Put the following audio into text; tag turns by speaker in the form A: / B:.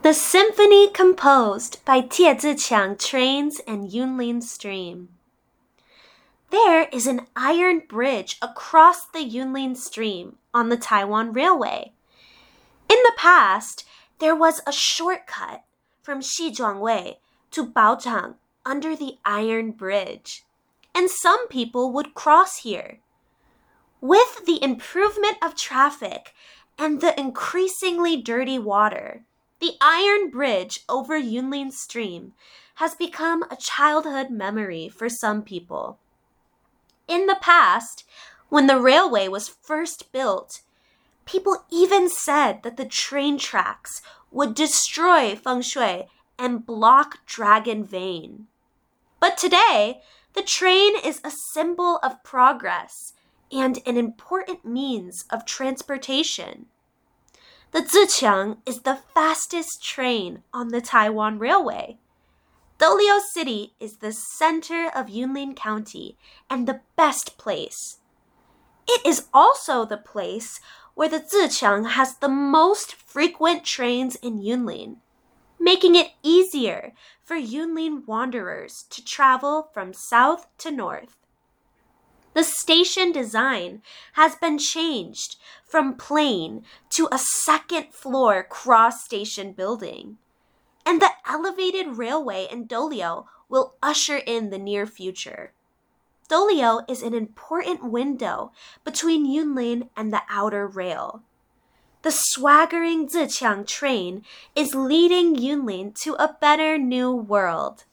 A: The symphony composed by Tie Ziqiang trains and Yunlin Stream. There is an iron bridge across the Yunlin Stream on the Taiwan Railway. In the past, there was a shortcut from Xizhuangwei to Baozhang under the iron bridge, and some people would cross here. With the improvement of traffic and the increasingly dirty water, the iron bridge over Yunlin Stream has become a childhood memory for some people. In the past, when the railway was first built, people even said that the train tracks would destroy feng shui and block Dragon Vein. But today, the train is a symbol of progress and an important means of transportation. The Ziqiang is the fastest train on the Taiwan Railway. Doliu City is the center of Yunlin County and the best place. It is also the place where the Ziqiang has the most frequent trains in Yunlin, making it easier for Yunlin wanderers to travel from south to north. The station design has been changed from plain to a second-floor cross-station building, and the elevated railway in Doliu will usher in the near future. Doliu is an important window between Yunlin and the outer rail. The swaggering Ziqiang train is leading Yunlin to a better new world.